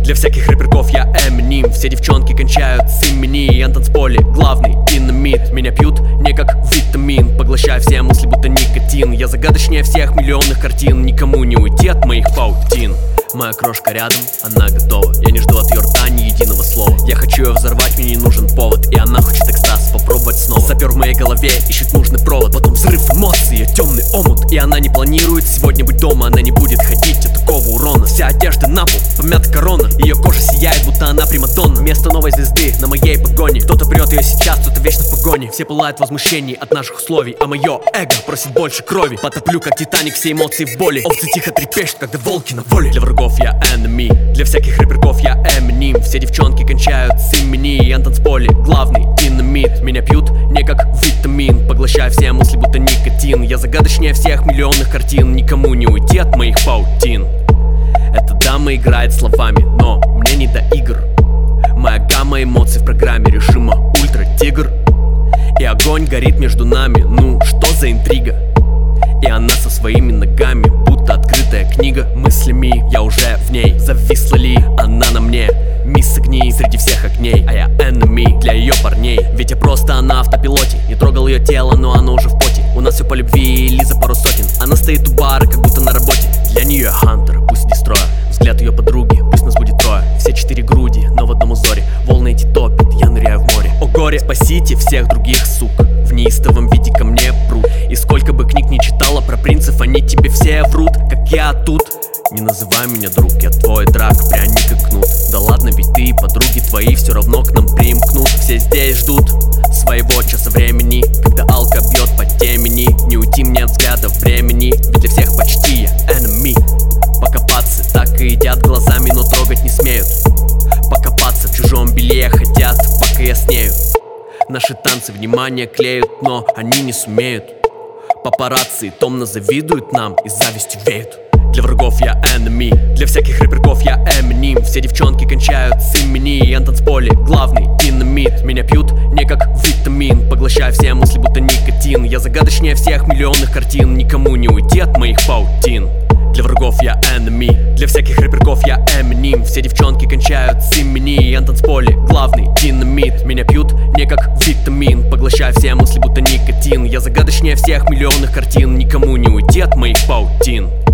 Для всяких рэперков я Эминем. Все девчонки кончают с имени. Я на танцполе главный динамит. Меня пьют не как витамин, поглощая все мысли, будто никотин. Я загадочнее всех миллионных картин. Никому не уйти от моих паутин. Моя крошка рядом, она готова. Я не жду от ее рта ни единого слова. Я хочу ее взорвать, мне не нужен повод. И она хочет экстаз попробовать снова. Сапер в моей голове ищет нужный провод. Потом взрыв эмоций, ее темный омут. И она не планирует сегодня быть дома. Она не будет ходить от такого урона. Вся одежда на пол, помята корона. Ее кожа сияет, будто она примадонна. Вместо новой звезды на моей погоне. Кто-то прет ее сейчас, кто-то вечно в погоне. Все пылают в возмущении от наших условий. А мое эго просит больше крови. Потоплю как Титаник все эмоции в боли. Овцы тихо трепещут, когда волки на воле. Для врагов я enemy, для всяких рэперков я Эминем. Все девчонки кончают с имени. Я на танцполе главный динамит. Меня пьют не как витамин, поглощая все мысли, будто никотин. Я загадочнее всех миллионных картин. Никому не уйти от моих паутин. Эта дама играет словами, но мне не до игр. Моя гамма эмоций в программе решима ультра-тигр. И огонь горит между нами, ну что за интрига. И она со своими ногами, будто открытая книга. Мыслями я уже в ней, зависла ли она на мне. Мисс огней среди всех огней, а я enemy для ее парней. Ведь я просто на автопилоте. Не трогал ее тело, но она уже в поте. У нас все по любви, Лиза пару сотен. Она стоит у бара, как будто на работе. Для нее я хантер, пусть дестроя. Взгляд ее подруги, пусть нас будет трое. Все 4 груди, но в одном узоре. Волны эти топят, я ныряю в море. О горе, спасите всех других сук. В неистовом виде ко мне прут. И сколько бы книг не читала про принцев, они тебе все врут, как я тут. Не называй меня друг, я твой драк, пряник и кнут. Да ладно, ведь ты и подруги твои все равно к нам примкнут. Все здесь ждут своего часа времени, когда алка бьет по темени. Не уйти мне от взгляда времени, ведь для всех почти я enemy. Покопаться так и едят глазами, но трогать не смеют. Покопаться в чужом белье хотят, пока я снею. Наши танцы внимание клеют, но они не сумеют. Папарацци томно завидуют нам и завистью веют. Для врагов я enemy, для всяких рэперков я Эминем. Все девчонки кончают с имени. Я на танцполе главный динамит. Меня пьют не как витамин, поглощая все мысли, будто никотин. Я загадочнее всех миллионных картин. Никому не уйти от моих паутин. Для врагов я enemy, для всяких рэперков я Эминем. Все девчонки кончают с имени. Я на танцполе главный динамит. Меня пьют не как витамин, поглощая все мысли, будто никотин. Я загадочнее всех миллионных картин. Никому не уйти от моих паутин.